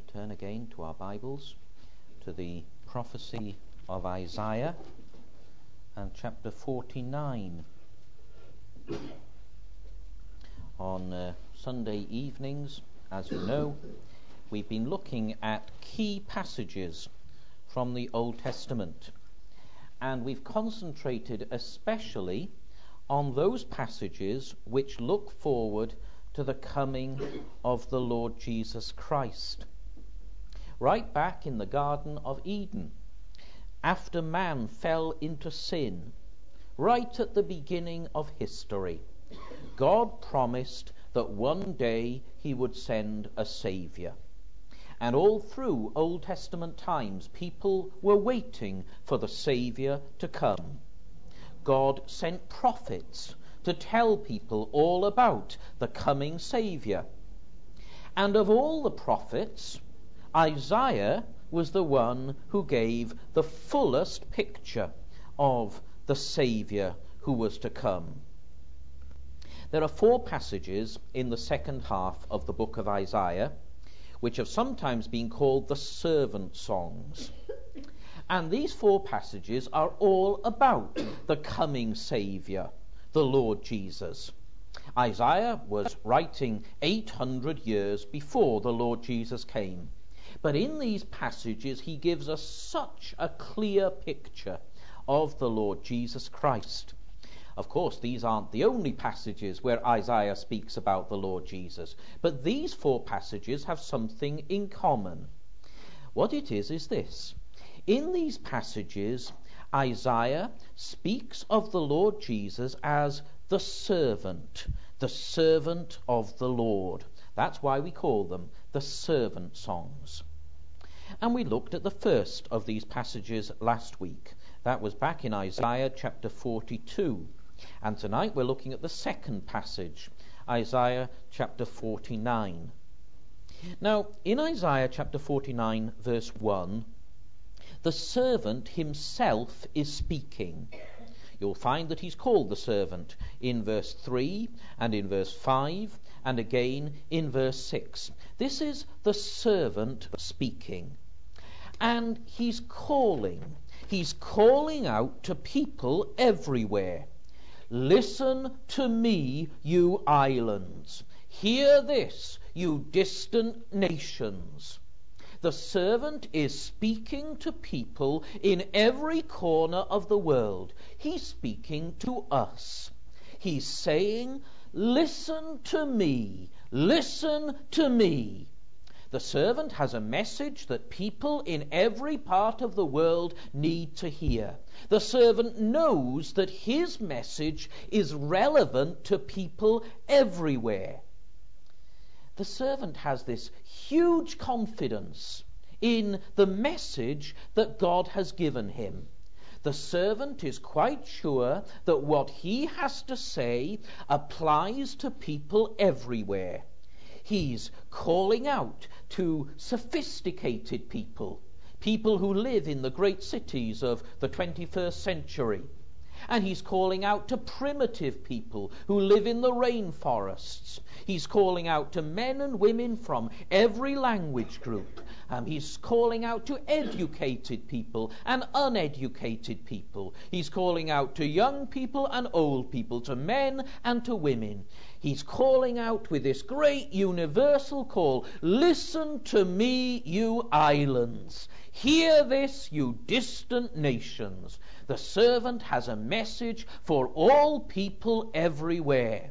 turn again to our Bibles to the prophecy of Isaiah and chapter 49. On Sunday evenings, as you know, we've been looking at key passages from the Old Testament, and we've concentrated especially on those passages which look forward to the coming of the Lord Jesus Christ. Right back in the Garden of Eden, after man fell into sin, right at the beginning of history, God promised that one day he would send a Saviour. And all through Old Testament times, people were waiting for the Saviour to come. God sent prophets to tell people all about the coming Saviour. And of all the prophets, Isaiah was the one who gave the fullest picture of the Saviour who was to come. There are 4 passages in the second half of the book of Isaiah which have sometimes been called the servant songs. And these 4 passages are all about the coming Saviour, the Lord Jesus. Isaiah was writing 800 years before the Lord Jesus came. But in these passages he gives us such a clear picture of the Lord Jesus Christ. Of course, these aren't the only passages where Isaiah speaks about the Lord Jesus, but these 4 passages have something in common. What it is this. In these passages, Isaiah speaks of the Lord Jesus as the servant of the Lord. That's why we call them the servant songs. And we looked at the first of these passages last week. That was back in Isaiah chapter 42. And tonight we're looking at the second passage, Isaiah chapter 49. Now, in Isaiah chapter 49, verse 1, the servant himself is speaking. You'll find that he's called the servant in verse 3 and in verse 5 and again in verse 6. This is the servant speaking. And he's calling out to people everywhere. Listen to me, you islands. Hear this, you distant nations. The servant is speaking to people in every corner of the world. He's speaking to us. He's saying, listen to me, listen to me. The servant has a message that people in every part of the world need to hear. The servant knows that his message is relevant to people everywhere. The servant has this huge confidence in the message that God has given him. The servant is quite sure that what he has to say applies to people everywhere. He's calling out to sophisticated people who live in the great cities of the 21st century. And he's calling out to primitive people who live in the rainforests. He's calling out to men and women from every language group. He's calling out to educated people and uneducated people. He's calling out to young people and old people, to men and to women. He's calling out with this great universal call, listen to me, you islands. Hear this, you distant nations. The servant has a message for all people everywhere.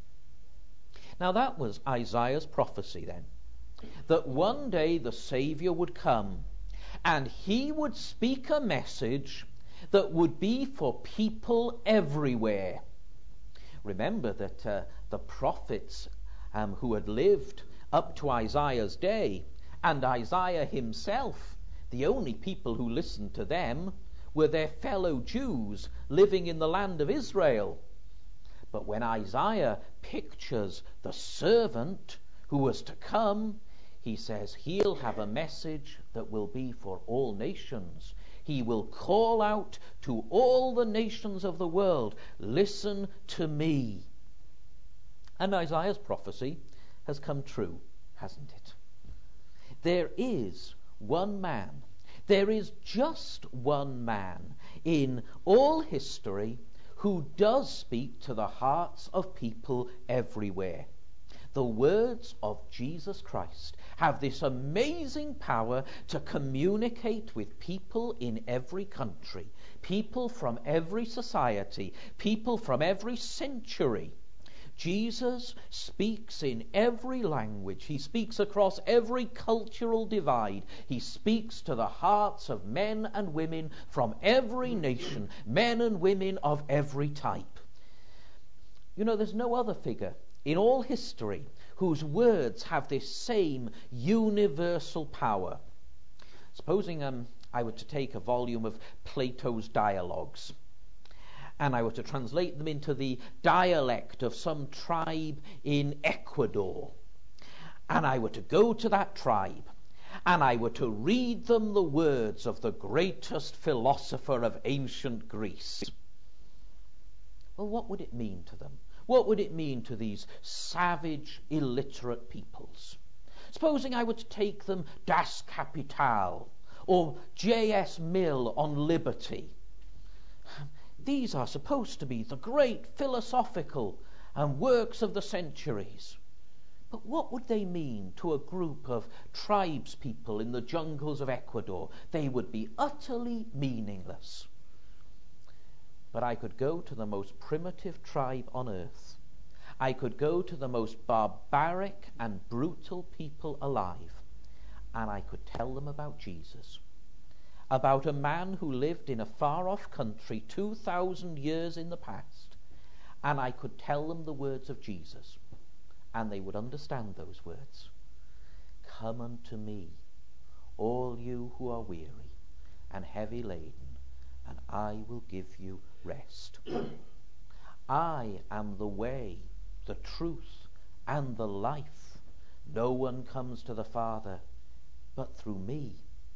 Now that was Isaiah's prophecy then, that one day the Saviour would come and he would speak a message that would be for people everywhere. Remember that the prophets who had lived up to Isaiah's day, and Isaiah himself, the only people who listened to them were their fellow Jews living in the land of Israel. But when Isaiah pictures the servant who was to come, he says he'll have a message that will be for all nations. He will call out to all the nations of the world, listen to me. And Isaiah's prophecy has come true, hasn't it? there is one man. There is just one man in all history who does speak to the hearts of people everywhere. The words of Jesus Christ have this amazing power to communicate with people in every country, people from every society, people from every century. Jesus speaks in every language. He speaks across every cultural divide. He speaks to the hearts of men and women from every nation, men and women of every type. You know, there's no other figure in all history whose words have this same universal power. Supposing I were to take a volume of Plato's dialogues, and I were to translate them into the dialect of some tribe in Ecuador, and I were to go to that tribe, and I were to read them the words of the greatest philosopher of ancient Greece, well, what would it mean to them? What would it mean to these savage, illiterate peoples? Supposing I were to take them Das Kapital or J.S. Mill on liberty. These are supposed to be the great philosophical works of the centuries. But what would they mean to a group of tribespeople in the jungles of Ecuador? They would be utterly meaningless. But I could go to the most primitive tribe on earth. I could go to the most barbaric and brutal people alive, and I could tell them about Jesus, about a man who lived in a far-off country 2,000 years in the past, and I could tell them the words of Jesus, and they would understand those words. Come unto me, all you who are weary and heavy laden, and I will give you rest. I am the way, the truth, and the life. No one comes to the Father but through me.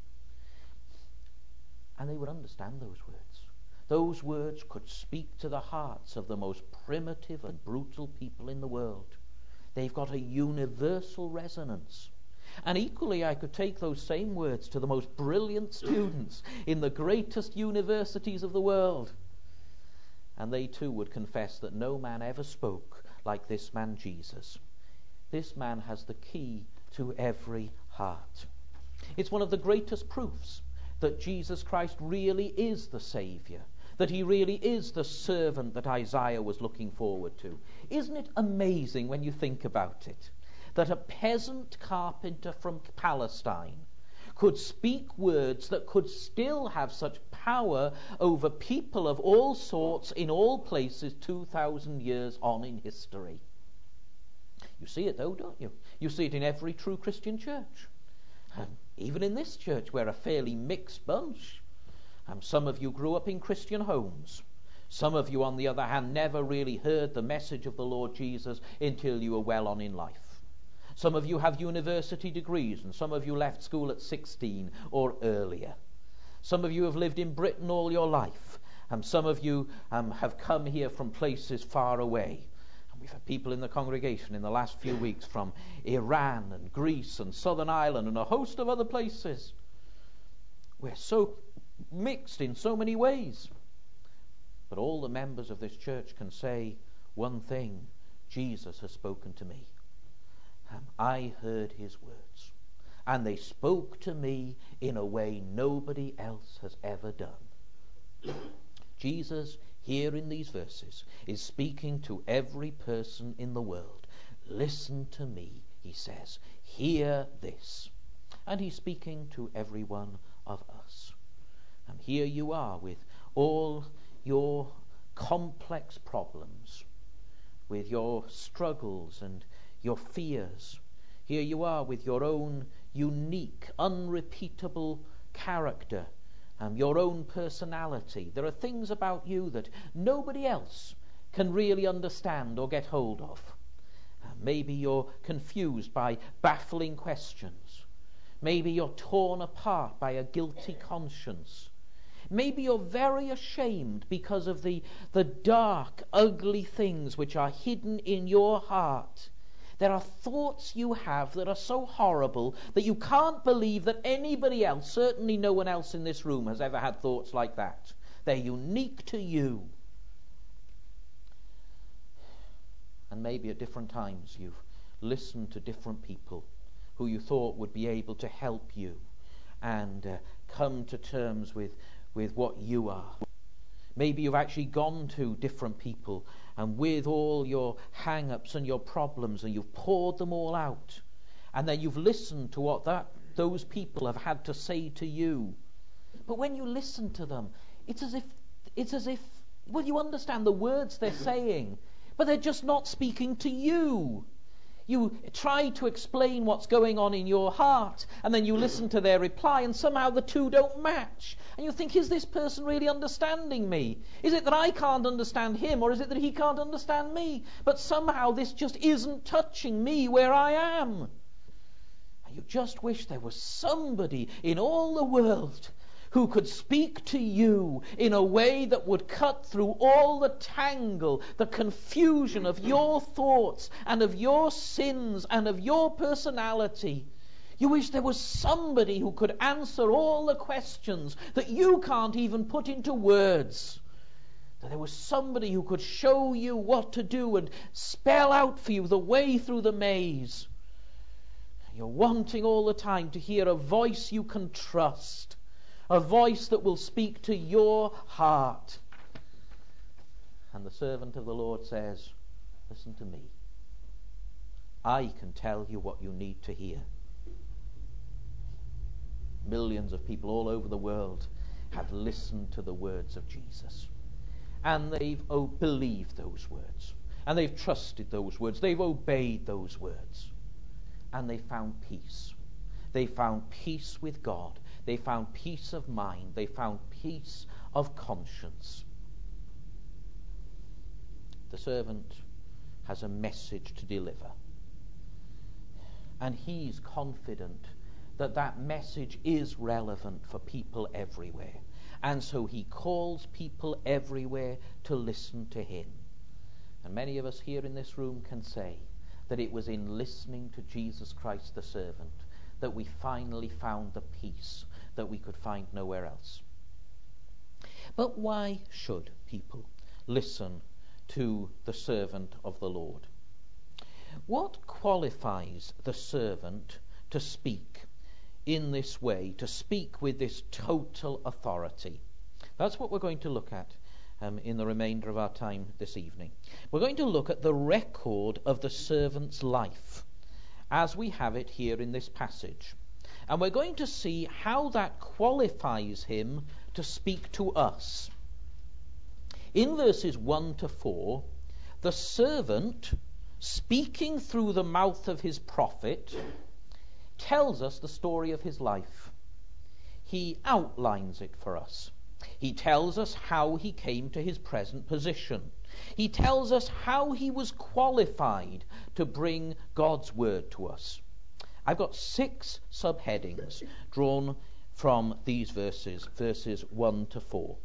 And they would understand those words. Those words could speak to the hearts of the most primitive and brutal people in the world. They've got a universal resonance. And equally, I could take those same words to the most brilliant students in the greatest universities of the world. And they too would confess that no man ever spoke like this man Jesus. This man has the key to every heart. It's one of the greatest proofs that Jesus Christ really is the Saviour, that he really is the servant that Isaiah was looking forward to. Isn't it amazing when you think about it, that a peasant carpenter from Palestine could speak words that could still have such power over people of all sorts in all places 2,000 years on in history? You see it though, don't you? You see it in every true Christian church. Even in this church, we're a fairly mixed bunch. Some of you grew up in Christian homes. Some of you, on the other hand, never really heard the message of the Lord Jesus until you were well on in life. Some of you have university degrees, and some of you left school at 16 or earlier. Some of you have lived in Britain all your life, and some of you have come here from places far away. And we've had people in the congregation in the last few weeks from Iran and Greece and Southern Ireland and a host of other places. We're so mixed in so many ways. But all the members of this church can say one thing: Jesus has spoken to me. I heard his words, and they spoke to me in a way nobody else has ever done. Jesus, here in these verses, is speaking to every person in the world. Listen to me, he says. Hear this. And he's speaking to every one of us. And here you are with all your complex problems, with your struggles and your fears. Here you are with your own unique, unrepeatable character, your own personality. There are things about you that nobody else can really understand or get hold of. Maybe you're confused by baffling questions. Maybe you're torn apart by a guilty conscience. Maybe you're very ashamed because of the dark, ugly things which are hidden in your heart. There are thoughts you have that are so horrible that you can't believe that anybody else, certainly no one else in this room, has ever had thoughts like that. They're unique to you. And maybe at different times you've listened to different people who you thought would be able to help you and come to terms with what you are. Maybe you've actually gone to different people and with all your hang-ups and your problems, and you've poured them all out. And then you've listened to what those people have had to say to you. But when you listen to them, it's as if, well, you understand the words they're saying, but they're just not speaking to you. You try to explain what's going on in your heart, and then you listen to their reply, and somehow the two don't match. And you think, is this person really understanding me? Is it that I can't understand him, or is it that he can't understand me? But somehow this just isn't touching me where I am. And you just wish there was somebody in all the world who could speak to you in a way that would cut through all the tangle, the confusion of your thoughts and of your sins and of your personality. You wish there was somebody who could answer all the questions that you can't even put into words. That there was somebody who could show you what to do and spell out for you the way through the maze. You're wanting all the time to hear a voice you can trust. A voice that will speak to your heart. And the servant of the Lord says, listen to me. I can tell you what you need to hear. Millions of people all over the world have listened to the words of Jesus. And they've believed those words. And they've trusted those words. They've obeyed those words. And they found peace. They found peace with God. They found peace of mind. They found peace of conscience. The servant has a message to deliver. And he's confident that that message is relevant for people everywhere. And so he calls people everywhere to listen to him. And many of us here in this room can say that it was in listening to Jesus Christ the servant that we finally found the peace that we could find nowhere else. But why should people listen to the servant of the Lord? What qualifies the servant to speak in this way, to speak with this total authority? That's what we're going to look at in the remainder of our time this evening. We're going to look at the record of the servant's life as we have it here in this passage. And we're going to see how that qualifies him to speak to us. In verses 1 to 4, the servant, speaking through the mouth of his prophet, tells us the story of his life. He outlines it for us. He tells us how he came to his present position. He tells us how he was qualified to bring God's word to us. I've got 6 subheadings drawn from these verses 1 to 4.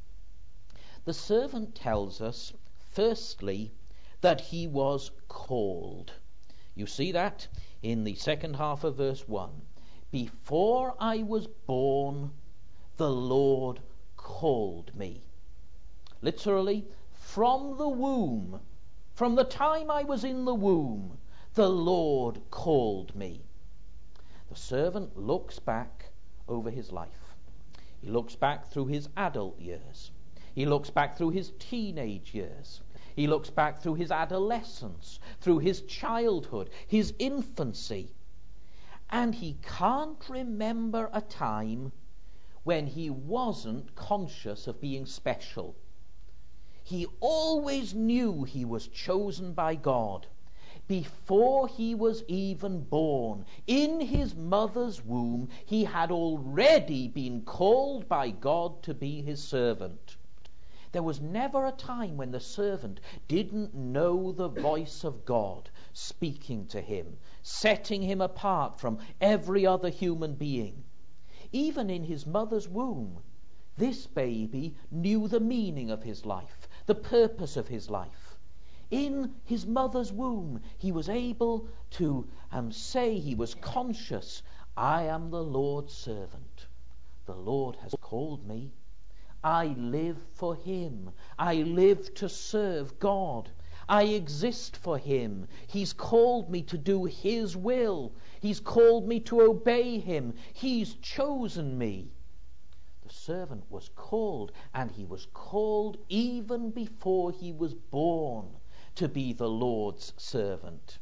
The servant tells us, firstly, that he was called. You see that in the second half of verse 1. Before I was born, the Lord called me. Literally, from the womb, from the time I was in the womb, the Lord called me. The servant looks back over his life. He looks back through his adult years. He looks back through his teenage years. He looks back through his adolescence, through his childhood, his infancy. And he can't remember a time when he wasn't conscious of being special. He always knew he was chosen by God. Before he was even born, in his mother's womb, he had already been called by God to be his servant. There was never a time when the servant didn't know the voice of God speaking to him, setting him apart from every other human being. Even in his mother's womb, this baby knew the meaning of his life, the purpose of his life. in his mother's womb, he was able to say, he was conscious, I am the Lord's servant. The Lord has called me. I live for him. I live to serve God. I exist for him. He's called me to do his will. He's called me to obey him. He's chosen me. The servant was called, and he was called even before he was born to be the Lord's servant.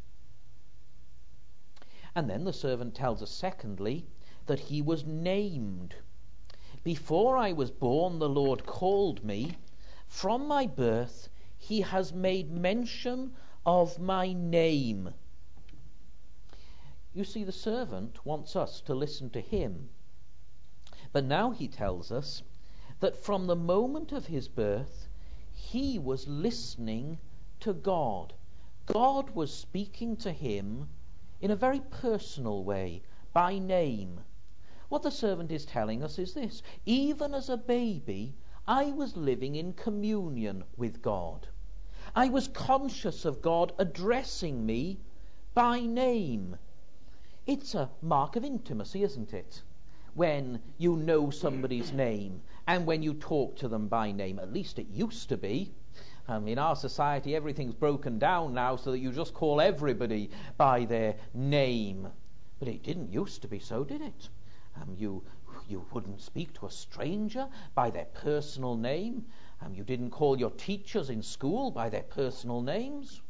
And then the servant tells us, secondly, that he was named. Before I was born, the Lord called me. From my birth, he has made mention of my name. You see, the servant wants us to listen to him. But now he tells us that from the moment of his birth, he was listening to God. God was speaking to him in a very personal way, by name. What the servant is telling us is this: even as a baby, I was living in communion with God. I was conscious of God addressing me by name. It's a mark of intimacy, isn't it? When you know somebody's name and when you talk to them by name. At least it used to be. In our society, everything's broken down now so that you just call everybody by their name. But it didn't used to be so, did it? You wouldn't speak to a stranger by their personal name. You didn't call your teachers in school by their personal names.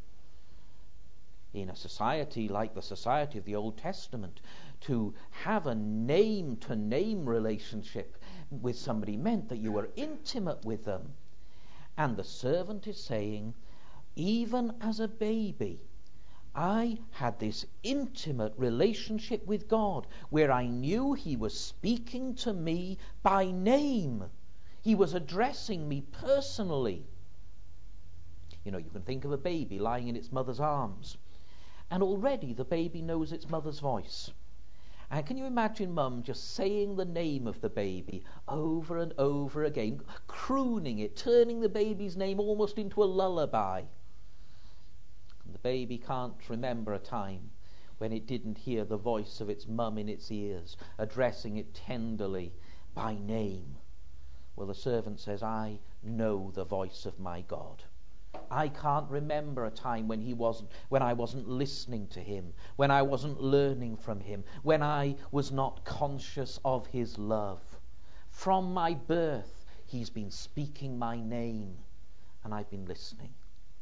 In a society like the society of the Old Testament, to have a name-to-name relationship with somebody meant that you were intimate with them. And the servant is saying, even as a baby, I had this intimate relationship with God where I knew he was speaking to me by name. He was addressing me personally. You know, you can think of a baby lying in its mother's arms, and already the baby knows its mother's voice. And can you imagine mum just saying the name of the baby over and over again, crooning it, turning the baby's name almost into a lullaby? And the baby can't remember a time when it didn't hear the voice of its mum in its ears, addressing it tenderly by name. Well, the servant says, I know the voice of my God. I can't remember a time when I wasn't listening to him, when I wasn't learning from him, when I was not conscious of his love. From my birth, he's been speaking my name, and I've been listening.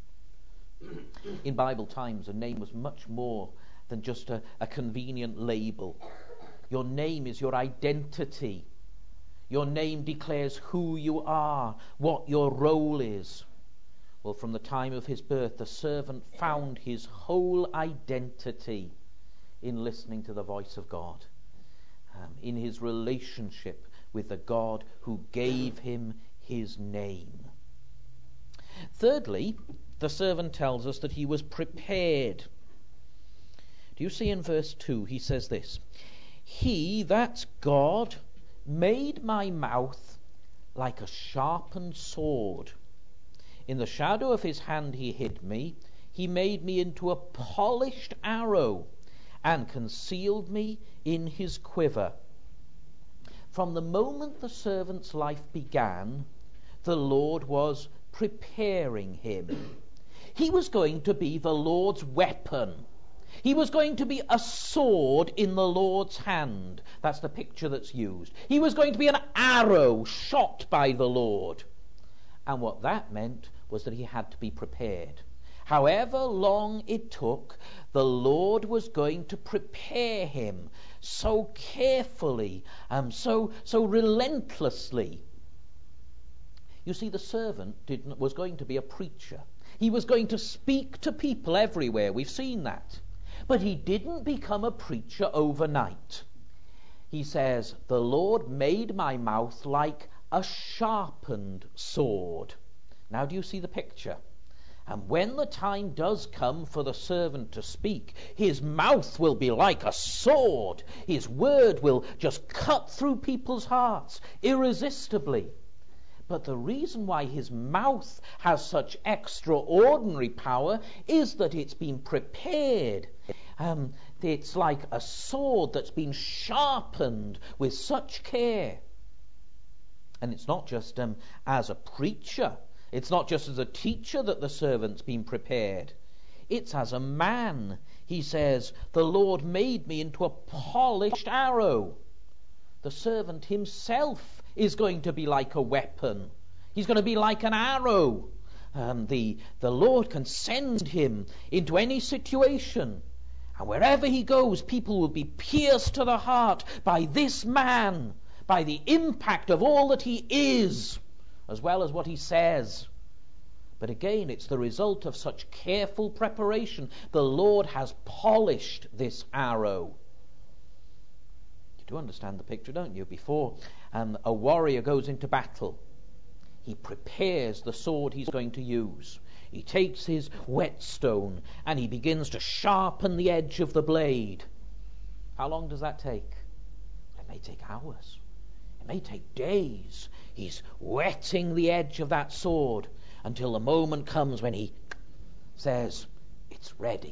In Bible times, a name was much more than just a convenient label. Your name is your identity. Your name declares who you are, what your role is. Well, from the time of his birth, the servant found his whole identity in listening to the voice of God, in his relationship with the God who gave him his name. Thirdly, the servant tells us that he was prepared. Do you see in verse 2, he says this, He, that's God, made my mouth like a sharpened sword. In the shadow of his hand he hid me. He made me into a polished arrow and concealed me in his quiver. From the moment the servant's life began, the Lord was preparing him. He was going to be the Lord's weapon. He was going to be a sword in the Lord's hand. That's the picture that's used. He was going to be an arrow shot by the Lord. And what that meant was that he had to be prepared. However long it took, the Lord was going to prepare him so carefully, so relentlessly. You see, the servant was going to be a preacher. He was going to speak to people everywhere. We've seen that. But he didn't become a preacher overnight. He says, the Lord made my mouth like a sharpened sword. Now do you see the picture? And when the time does come for the servant to speak, his mouth will be like a sword. His word will just cut through people's hearts irresistibly. But the reason why his mouth has such extraordinary power is that it's been prepared. It's like a sword that's been sharpened with such care. And it's not just as a preacher. It's not just as a teacher that the servant's been prepared. It's as a man. He says, the Lord made me into a polished arrow. The servant himself is going to be like a weapon. He's going to be like an arrow. The Lord can send him into any situation. And wherever he goes, people will be pierced to the heart by this man, by the impact of all that he is, as well as what he says. But again, it's the result of such careful preparation. The Lord has polished this arrow. You do understand the picture, don't you? Before a warrior goes into battle, he prepares the sword he's going to use. He takes his whetstone and he begins to sharpen the edge of the blade. How long does that take? It may take hours. It may take days. He's whetting the edge of that sword until the moment comes when he says, it's ready.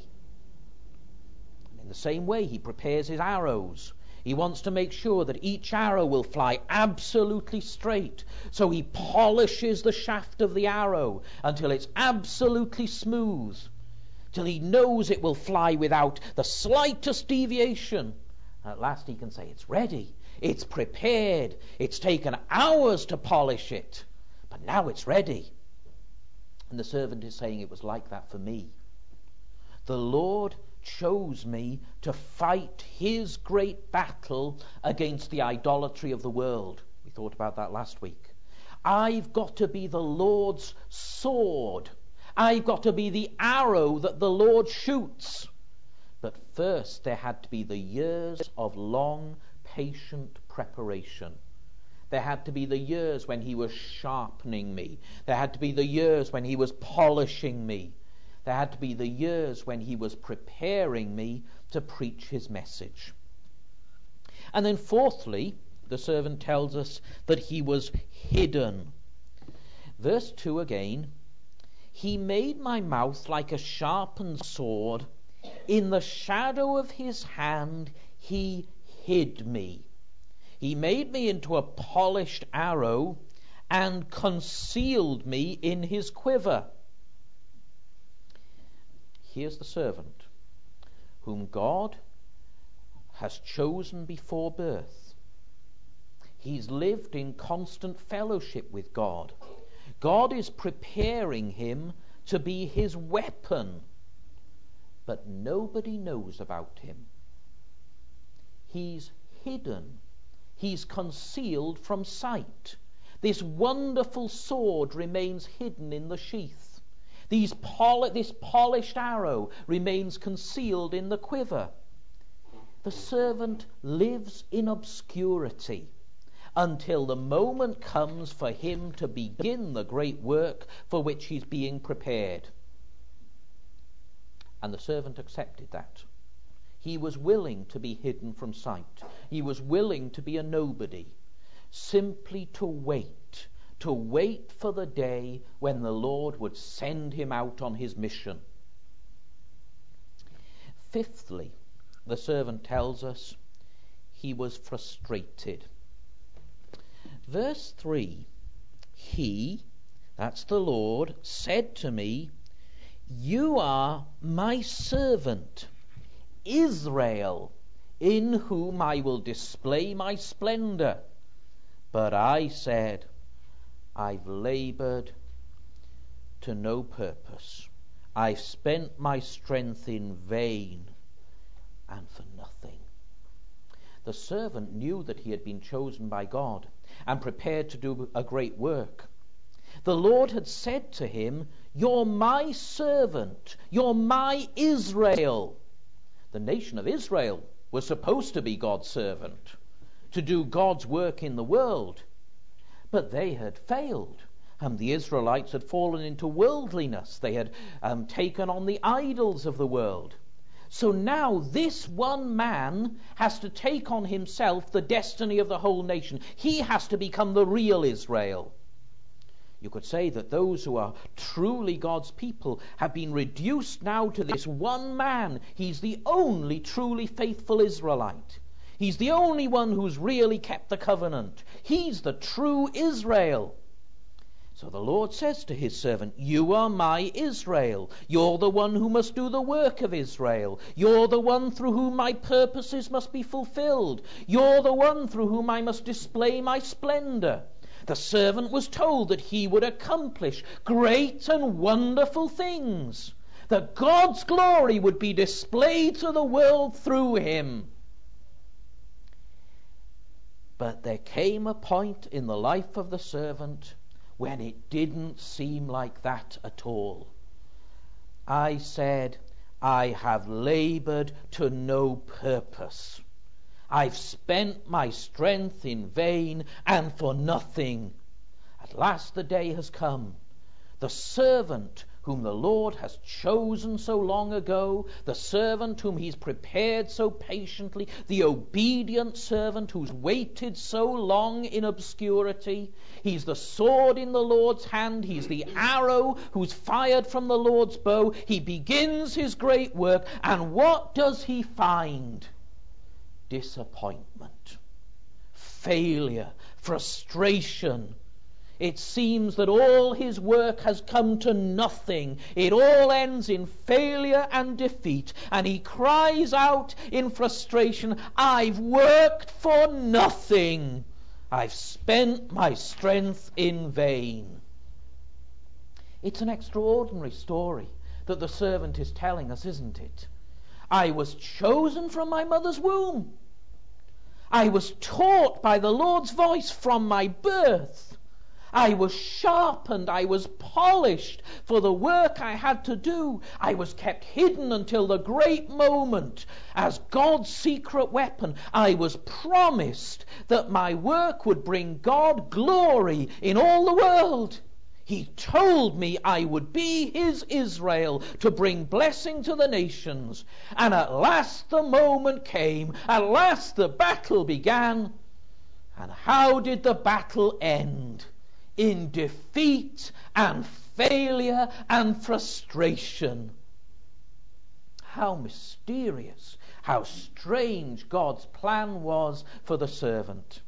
And in the same way, he prepares his arrows. He wants to make sure that each arrow will fly absolutely straight. So he polishes the shaft of the arrow until it's absolutely smooth, till he knows it will fly without the slightest deviation. And at last he can say, it's ready, it's prepared, it's taken hours to polish it, but now it's ready. And the servant is saying, it was like that for me. The Lord chose me to fight his great battle against the idolatry of the world. We thought about that last week. I've got to be the Lord's sword. I've got to be the arrow that the Lord shoots. But first there had to be the years of long, patient preparation. There had to be the years when he was sharpening me. There had to be the years when he was polishing me. There had to be the years when he was preparing me to preach his message. And then fourthly, the servant tells us that he was hidden. Verse 2 again, he made my mouth like a sharpened sword. In the shadow of his hand he hid me. He made me into a polished arrow and concealed me in his quiver. Here's the servant whom God has chosen before birth. He's lived in constant fellowship with God. God is preparing him to be his weapon, but nobody knows about him. He's hidden. He's concealed from sight. This wonderful sword remains hidden in the sheath. This polished arrow remains concealed in the quiver. The servant lives in obscurity until the moment comes for him to begin the great work for which he's being prepared. And the servant accepted that. He was willing to be hidden from sight. He was willing to be a nobody, simply to wait for the day when the Lord would send him out on his mission. Fifthly, the servant tells us he was frustrated. Verse 3, he, that's the Lord, said to me, you are my servant, Israel, in whom I will display my splendor. But I said, I've labored to no purpose. I've spent my strength in vain and for nothing. The servant knew that he had been chosen by God and prepared to do a great work. The Lord had said to him, you're my servant, you're my Israel. The nation of Israel was supposed to be God's servant, to do God's work in the world. But they had failed. The Israelites had fallen into worldliness. They had taken on the idols of the world. So now this one man has to take on himself the destiny of the whole nation. He has to become the real Israel. You could say that those who are truly God's people have been reduced now to this one man. He's the only truly faithful Israelite. He's the only one who's really kept the covenant. He's the true Israel. So the Lord says to his servant, you are my Israel. You're the one who must do the work of Israel. You're the one through whom my purposes must be fulfilled. You're the one through whom I must display my splendor. The servant was told that he would accomplish great and wonderful things, that God's glory would be displayed to the world through him. But there came a point in the life of the servant when it didn't seem like that at all. I said, I have labored to no purpose. I've spent my strength in vain and for nothing. At last the day has come. The servant whom the Lord has chosen so long ago, the servant whom he's prepared so patiently, the obedient servant who's waited so long in obscurity. He's the sword in the Lord's hand. He's the arrow who's fired from the Lord's bow. He begins his great work, and what does he find? Disappointment, failure, frustration. It seems that all his work has come to nothing. It all ends in failure and defeat. And he cries out in frustration, I've worked for nothing. I've spent my strength in vain. It's an extraordinary story that the servant is telling us, isn't it? I was chosen from my mother's womb. I was taught by the Lord's voice from my birth. I was sharpened, I was polished for the work I had to do. I was kept hidden until the great moment as God's secret weapon. I was promised that my work would bring God glory in all the world. He told me I would be his Israel to bring blessing to the nations. And at last the moment came. At last the battle began. And how did the battle end? In defeat and failure and frustration. How mysterious, how strange God's plan was for the servant.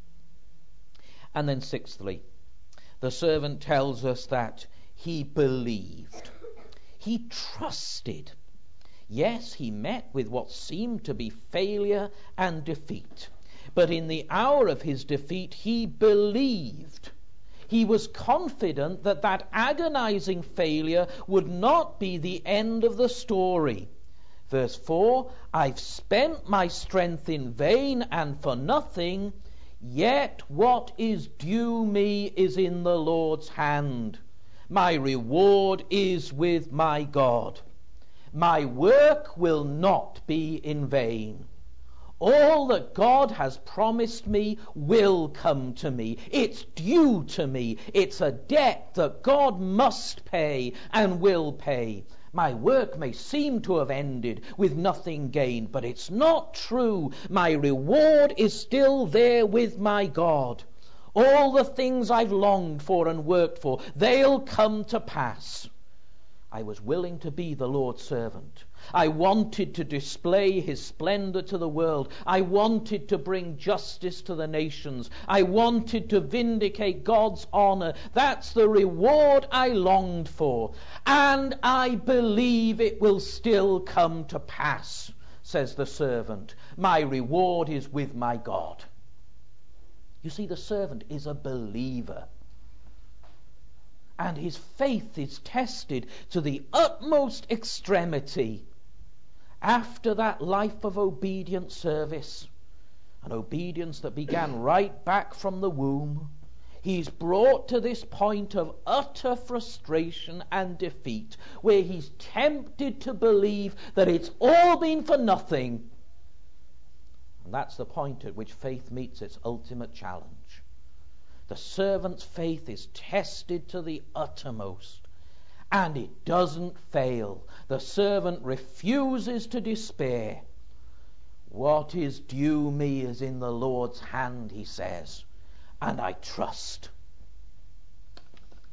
And then sixthly, the servant tells us that he believed. He trusted. Yes, he met with what seemed to be failure and defeat. But in the hour of his defeat, he believed. He was confident that that agonizing failure would not be the end of the story. Verse 4, I've spent my strength in vain and for nothing, yet what is due me is in the Lord's hand. My reward is with my God. My work will not be in vain. All that God has promised me will come to me. It's due to me. It's a debt that God must pay and will pay. My work may seem to have ended with nothing gained, but it's not true. My reward is still there with my God. All the things I've longed for and worked for, they'll come to pass. I was willing to be the Lord's servant. I wanted to display his splendor to the world. I wanted to bring justice to the nations. I wanted to vindicate God's honor. That's the reward I longed for. And I believe it will still come to pass, says the servant. My reward is with my God. You see, the servant is a believer. And his faith is tested to the utmost extremity. After that life of obedient service, an obedience that began right back from the womb, he's brought to this point of utter frustration and defeat, where he's tempted to believe that it's all been for nothing. And that's the point at which faith meets its ultimate challenge. The servant's faith is tested to the uttermost, and it doesn't fail. The servant refuses to despair. What is due me is in the Lord's hand, he says, and I trust.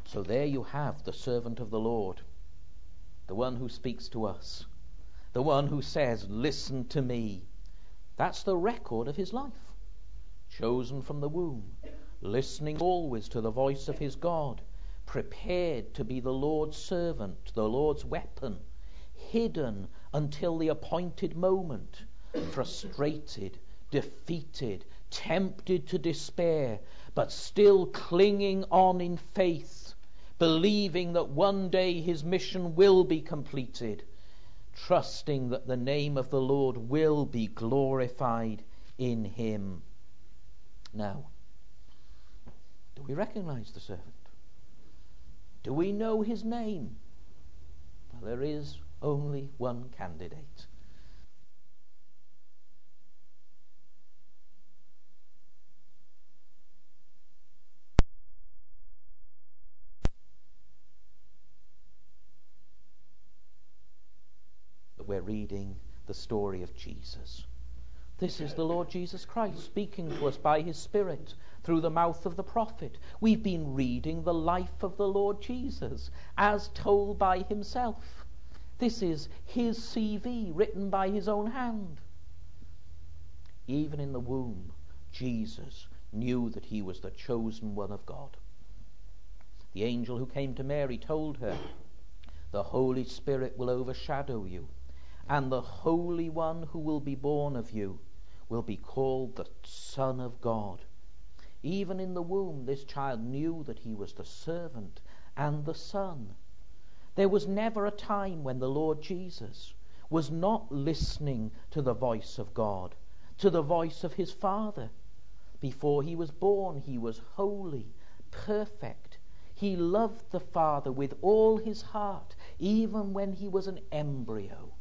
So there you have the servant of the Lord, the one who speaks to us, the one who says, listen to me. That's the record of his life. Chosen from the womb, listening always to the voice of his God, prepared to be the Lord's servant, the Lord's weapon, hidden until the appointed moment, frustrated, defeated, tempted to despair, but still clinging on in faith, believing that one day his mission will be completed, trusting that the name of the Lord will be glorified in him. Now, do we recognize the servant? Do we know his name? Well, there is only one candidate. We're reading the story of Jesus. This is the Lord Jesus Christ speaking to us by his Spirit through the mouth of the prophet. We've been reading the life of the Lord Jesus as told by himself. This is his CV written by his own hand. Even in the womb, Jesus knew that he was the chosen one of God. The angel who came to Mary told her, the Holy Spirit will overshadow you, and the Holy One who will be born of you will be called the Son of God. Even in the womb, this child knew that he was the servant and the son. There was never a time when the Lord Jesus was not listening to the voice of God, to the voice of his Father. Before he was born, he was holy, perfect. He loved the Father with all his heart, even when he was an embryo.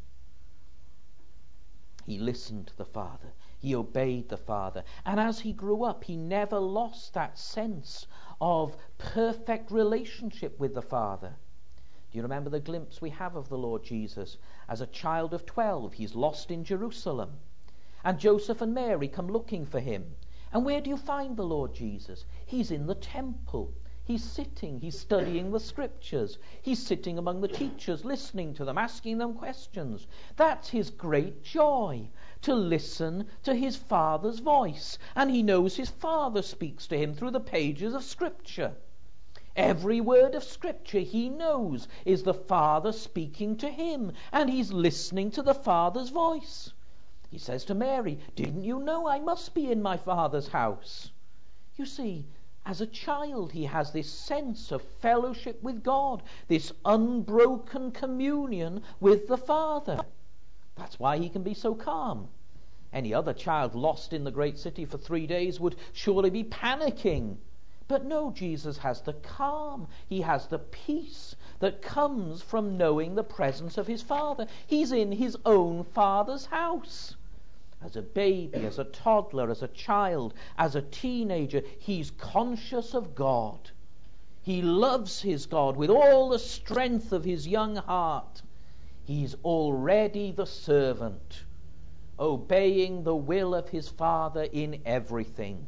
He listened to the Father. He obeyed the Father. And as he grew up, he never lost that sense of perfect relationship with the Father. Do you remember the glimpse we have of the Lord Jesus? As a child of 12, he's lost in Jerusalem. And Joseph and Mary come looking for him. And where do you find the Lord Jesus? He's in the temple. He's sitting, he's studying the scriptures. He's sitting among the teachers, listening to them, asking them questions. That's his great joy, to listen to his Father's voice. And he knows his Father speaks to him through the pages of Scripture. Every word of Scripture he knows is the Father speaking to him, and he's listening to the Father's voice. He says to Mary, didn't you know I must be in my Father's house? You see, as a child, he has this sense of fellowship with God, this unbroken communion with the Father. That's why he can be so calm. Any other child lost in the great city for 3 days would surely be panicking. But no, Jesus has the calm. He has the peace that comes from knowing the presence of his Father. He's in his own Father's house. As a baby, as a toddler, as a child, as a teenager, he's conscious of God. He loves his God with all the strength of his young heart. He's already the servant, obeying the will of his Father in everything.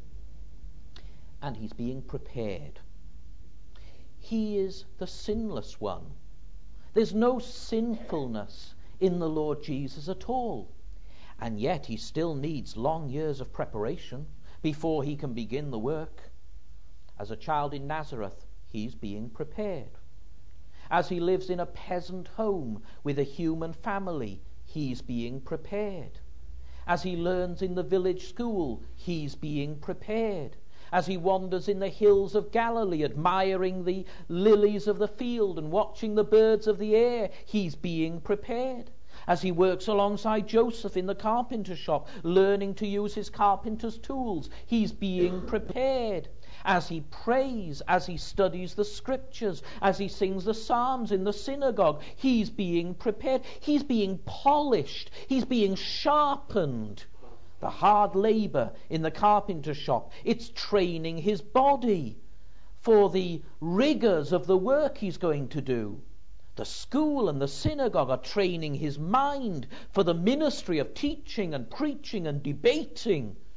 And he's being prepared. He is the sinless one. There's no sinfulness in the Lord Jesus at all. And yet he still needs long years of preparation before he can begin the work. As a child in Nazareth, he's being prepared. As he lives in a peasant home with a human family, he's being prepared. As he learns in the village school, he's being prepared. As he wanders in the hills of Galilee, admiring the lilies of the field and watching the birds of the air, he's being prepared. As he works alongside Joseph in the carpenter shop, learning to use his carpenter's tools, he's being prepared. As he prays, as he studies the scriptures, as he sings the psalms in the synagogue, he's being prepared. He's being polished. He's being sharpened. The hard labor in the carpenter shop, it's training his body for the rigors of the work he's going to do. The school and the synagogue are training his mind for the ministry of teaching and preaching and debating.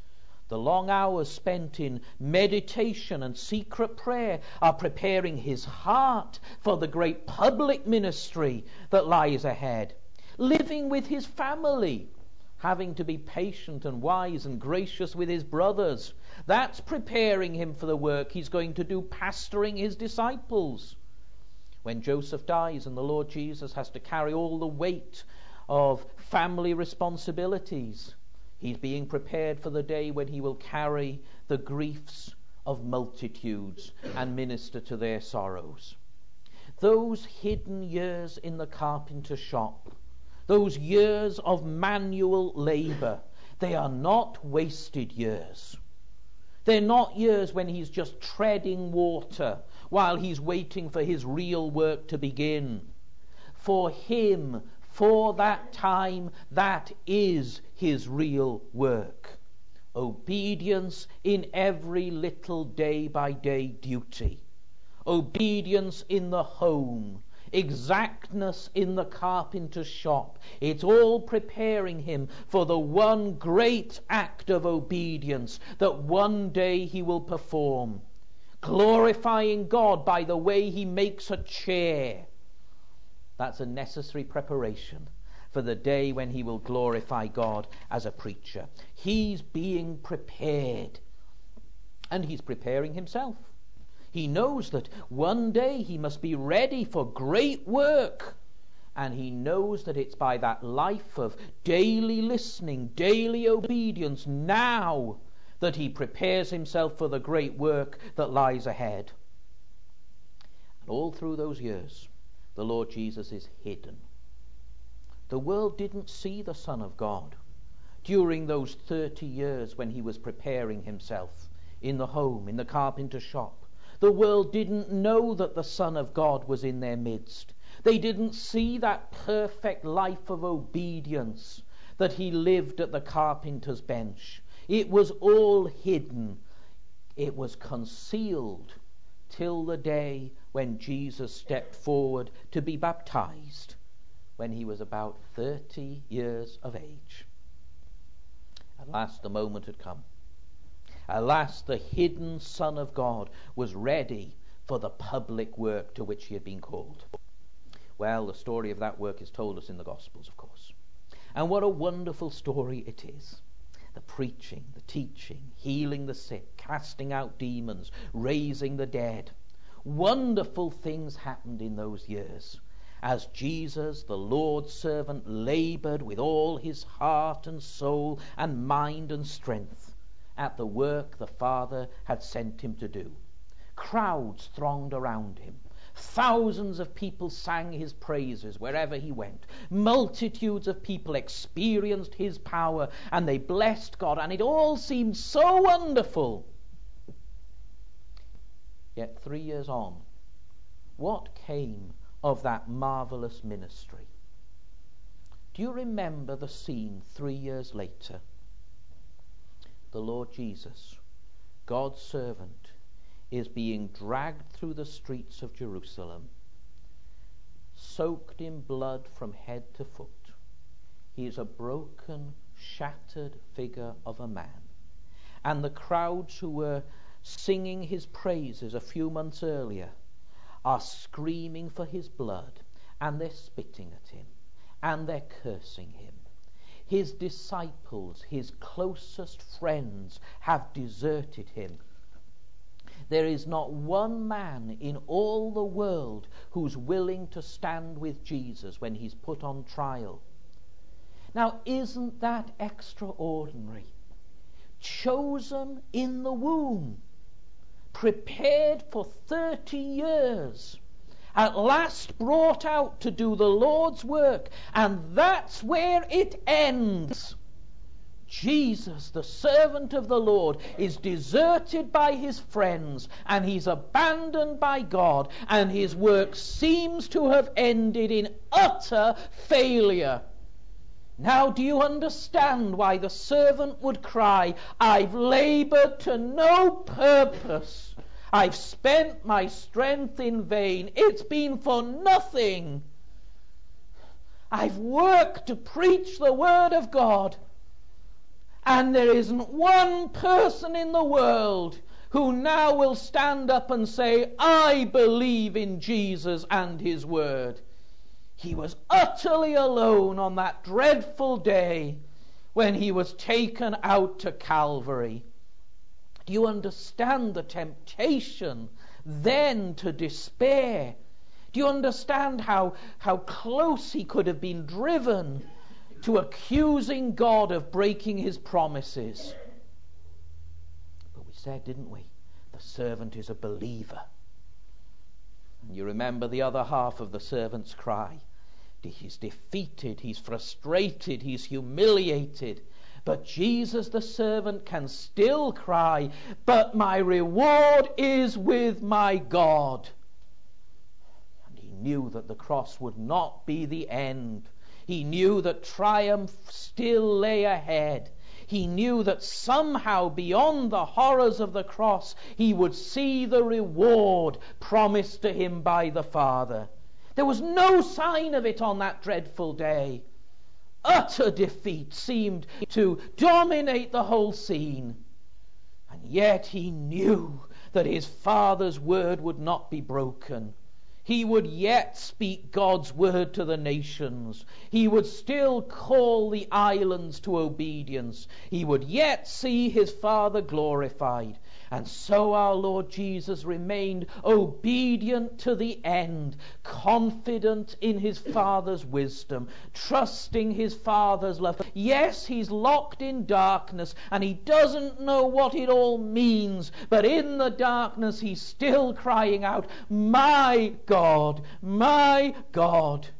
The long hours spent in meditation and secret prayer are preparing his heart for the great public ministry that lies ahead. Living with his family, having to be patient and wise and gracious with his brothers, that's preparing him for the work he's going to do pastoring his disciples. When Joseph dies and the Lord Jesus has to carry all the weight of family responsibilities, he's being prepared for the day when he will carry the griefs of multitudes and minister to their sorrows. Those hidden years in the carpenter's shop, those years of manual labor, they are not wasted years. They're not years when he's just treading water while he's waiting for his real work to begin. For him, for that time, that is his real work. Obedience in every little day-by-day duty. Obedience in the home. Exactness in the carpenter's shop. It's all preparing him for the one great act of obedience that one day he will perform. Glorifying God by the way he makes a chair. That's a necessary preparation for the day when he will glorify God as a preacher. He's being prepared. And he's preparing himself. He knows that one day he must be ready for great work. And he knows that it's by that life of daily listening, daily obedience now that he prepares himself for the great work that lies ahead. And all through those years, the Lord Jesus is hidden. The world didn't see the Son of God during those 30 years when he was preparing himself in the home, in the carpenter's shop. The world didn't know that the Son of God was in their midst. They didn't see that perfect life of obedience that he lived at the carpenter's bench. It was all hidden. It was concealed till the day when Jesus stepped forward to be baptized, when he was about 30 years of age. At last the moment had come. At last the hidden Son of God was ready for the public work to which he had been called. Well, the story of that work is told us in the Gospels, of course. And what a wonderful story it is. The preaching, the teaching, healing the sick, casting out demons, raising the dead. Wonderful things happened in those years as Jesus, the Lord's servant, labored with all his heart and soul and mind and strength at the work the Father had sent him to do. Crowds thronged around him. Thousands of people sang his praises wherever he went. Multitudes of people experienced his power and they blessed God, and it all seemed so wonderful. Yet 3 years on, what came of that marvelous ministry? Do you remember the scene 3 years later? The Lord Jesus, God's servant, is being dragged through the streets of Jerusalem, soaked in blood from head to foot. He is a broken, shattered figure of a man. And the crowds who were singing his praises a few months earlier are screaming for his blood, and they're spitting at him, and they're cursing him. His disciples, his closest friends, have deserted him. There is not one man in all the world who's willing to stand with Jesus when he's put on trial. Now, isn't that extraordinary? Chosen in the womb, prepared for 30 years, at last brought out to do the Lord's work, and that's where it ends. Jesus, the servant of the Lord, is deserted by his friends, and he's abandoned by God, and his work seems to have ended in utter failure. Now do you understand why the servant would cry, "I've labored to no purpose. I've spent my strength in vain. It's been for nothing. I've worked to preach the word of God, And there isn't one person in the world who now will stand up and say, I believe in Jesus and his word. He was utterly alone on that dreadful day when he was taken out to Calvary. Do you understand the temptation then to despair? Do you understand how close he could have been driven to accusing God of breaking his promises? But we said, didn't we? The servant is a believer. And you remember the other half of the servant's cry. He's defeated, he's frustrated, he's humiliated. But Jesus the servant can still cry, but my reward is with my God. And he knew that the cross would not be the end. He knew that triumph still lay ahead. He knew that somehow beyond the horrors of the cross, he would see the reward promised to him by the Father. There was no sign of it on that dreadful day. Utter defeat seemed to dominate the whole scene. And yet he knew that his Father's word would not be broken. He would yet speak God's word to the nations. He would still call the islands to obedience. He would yet see his Father glorified. And so our Lord Jesus remained obedient to the end, confident in his Father's wisdom, trusting his Father's love. Yes, he's locked in darkness and he doesn't know what it all means, but in the darkness he's still crying out, my God, my God.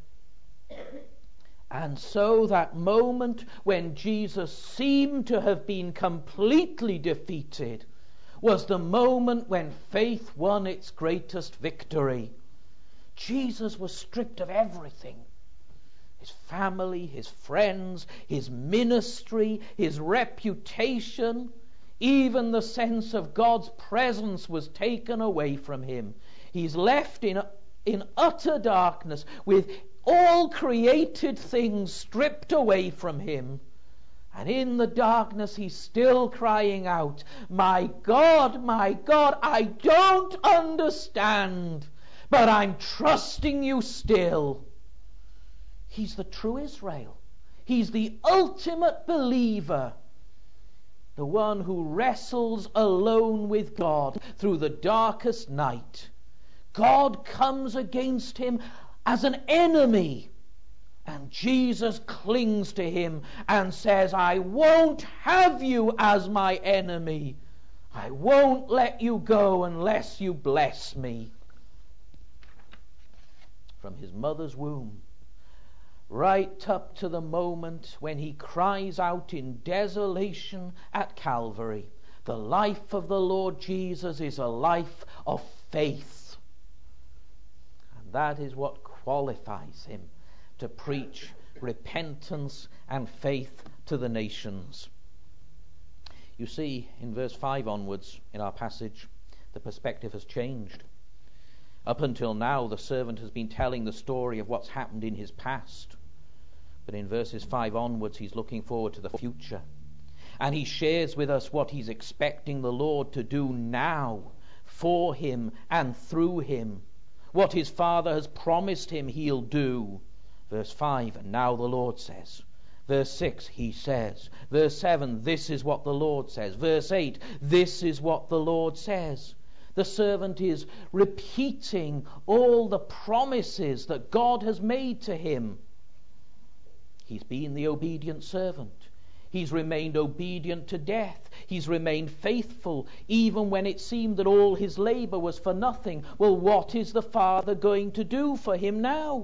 And so that moment when Jesus seemed to have been completely defeated was the moment when faith won its greatest victory. Jesus was stripped of everything. His family, his friends, his ministry, his reputation, even the sense of God's presence was taken away from him. He's left in utter darkness with all created things stripped away from him. And in the darkness he's still crying out, my God, I don't understand, but I'm trusting you still. He's the true Israel. He's the ultimate believer, the one who wrestles alone with God through the darkest night. God comes against him as an enemy. And Jesus clings to him and says, I won't have you as my enemy. I won't let you go unless you bless me. From his mother's womb, right up to the moment when he cries out in desolation at Calvary, the life of the Lord Jesus is a life of faith. And that is what qualifies him to preach repentance and faith to the nations. You see, in verse 5 onwards in our passage, the perspective has changed. Up until now, the servant has been telling the story of what's happened in his past. But in verses 5 onwards, he's looking forward to the future. And he shares with us what he's expecting the Lord to do now for him and through him. What his Father has promised him he'll do. Verse 5, and now the Lord says. Verse 6, he says. Verse 7, this is what the Lord says. Verse 8, this is what the Lord says. The servant is repeating all the promises that God has made to him. He's been the obedient servant. He's remained obedient to death. He's remained faithful even when it seemed that all his labor was for nothing. Well, what is the Father going to do for him now?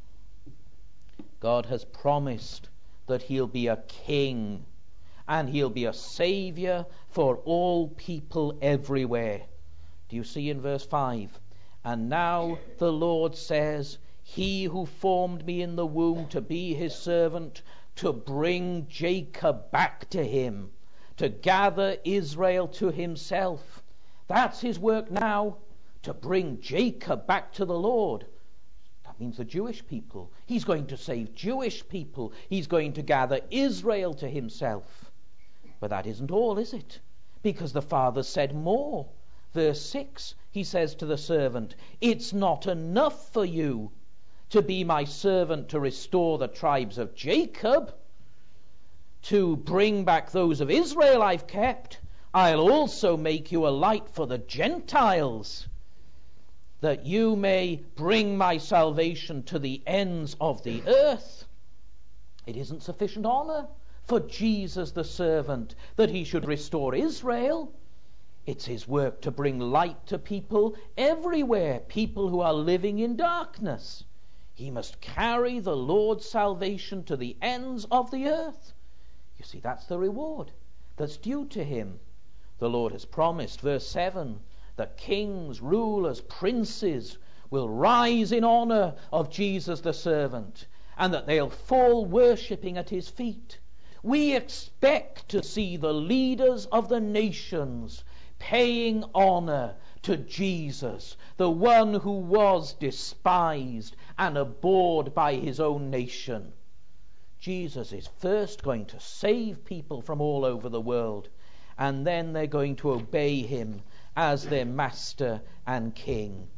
God has promised that he'll be a king and he'll be a savior for all people everywhere. Do you see in verse 5? And now the Lord says, he who formed me in the womb to be his servant, to bring Jacob back to him, to gather Israel to himself. That's his work now, to bring Jacob back to the Lord. Means the Jewish people. He's going to save Jewish people. He's going to gather Israel to himself. But that isn't all, is it? Because the Father said more. Verse 6, he says to the servant, it's not enough for you to be my servant to restore the tribes of Jacob, to bring back those of Israel I've kept. I'll also make you a light for the Gentiles, that you may bring my salvation to the ends of the earth. It isn't sufficient honor for Jesus the servant that he should restore Israel. It's his work to bring light to people everywhere, people who are living in darkness. He must carry the Lord's salvation to the ends of the earth. You see, that's the reward that's due to him. The Lord has promised, verse 7, that kings, rulers, princes will rise in honor of Jesus the servant, and that they'll fall worshipping at his feet. We expect to see the leaders of the nations paying honor to Jesus, the one who was despised and abhorred by his own nation. Jesus is first going to save people from all over the world, and then they're going to obey him as their master and king.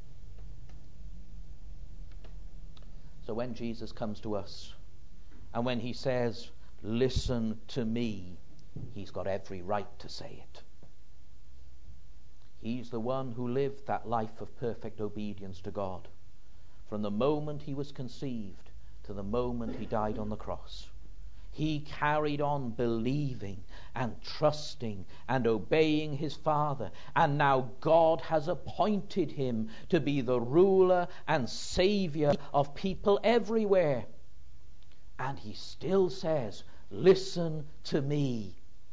So when Jesus comes to us, and when he says, listen to me, he's got every right to say it. He's the one who lived that life of perfect obedience to God, from the moment he was conceived to the moment he died on the cross. He carried on believing and trusting and obeying his Father, and now God has appointed him to be the ruler and Savior of people everywhere. And he still says, listen to me.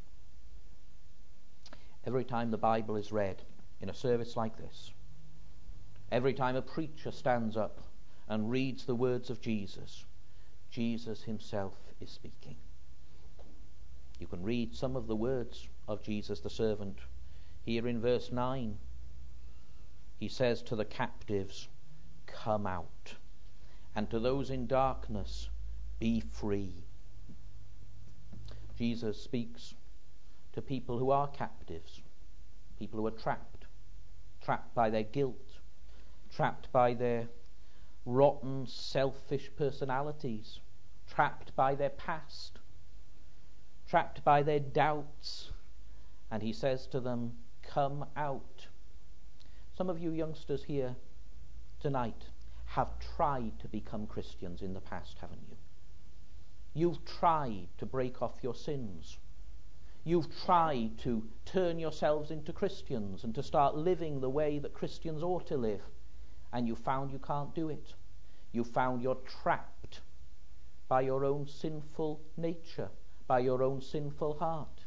Every time the Bible is read in a service like this, every time a preacher stands up and reads the words of Jesus, Jesus himself is speaking. You can read some of the words of Jesus the servant. Here in verse 9, he says to the captives, come out, and to those in darkness, be free. Jesus speaks to people who are captives, people who are trapped by their guilt, trapped by their rotten, selfish personalities, trapped by their past, trapped by their doubts. And he says to them, come out. Some of you youngsters here tonight have tried to become Christians in the past, haven't you? You've tried to break off your sins. You've tried to turn yourselves into Christians and to start living the way that Christians ought to live. And you found you can't do it. You found you're trapped by your own sinful nature, by your own sinful heart.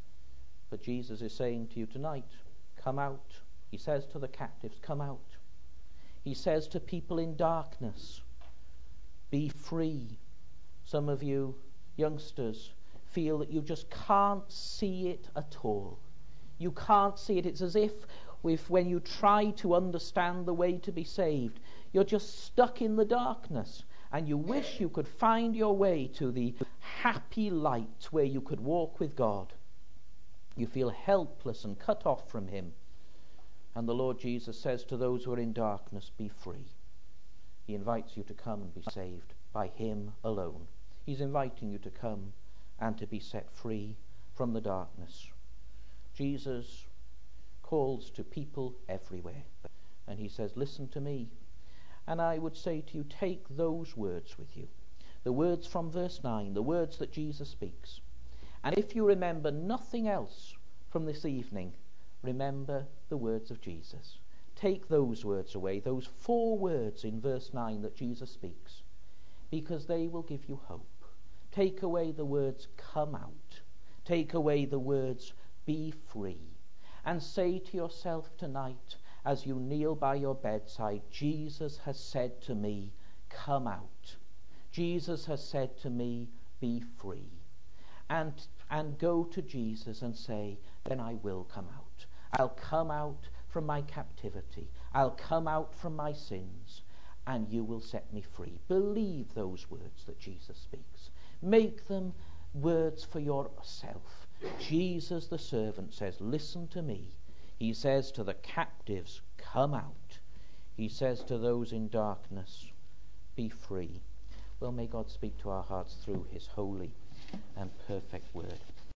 But Jesus is saying to you tonight, come out. He says to the captives, come out. He says to people in darkness, be free. Some of you youngsters feel that you just can't see it at all. You can't see it. It's as if when you try to understand the way to be saved, you're just stuck in the darkness, and you wish you could find your way to the happy light where you could walk with God. You feel helpless and cut off from him. And the Lord Jesus says to those who are in darkness, be free. He invites you to come and be saved by him alone. He's inviting you to come and to be set free from the darkness. Jesus calls to people everywhere, and he says, listen to me. And I would say to you, take those words with you, the words from verse 9, the words that Jesus speaks. And if you remember nothing else from this evening, remember the words of Jesus. Take those words away, those 4 words in verse 9 that Jesus speaks, because they will give you hope. Take away the words, come out. Take away the words, be free. And say to yourself tonight, as you kneel by your bedside, Jesus has said to me, come out. Jesus has said to me, be free. And go to Jesus and say, then I will come out. I'll come out from my captivity. I'll come out from my sins, and you will set me free. Believe those words that Jesus speaks. Make them words for yourself. Jesus the servant says, listen to me. He says to the captives, come out. He says to those in darkness, be free. Well, may God speak to our hearts through his holy and perfect word.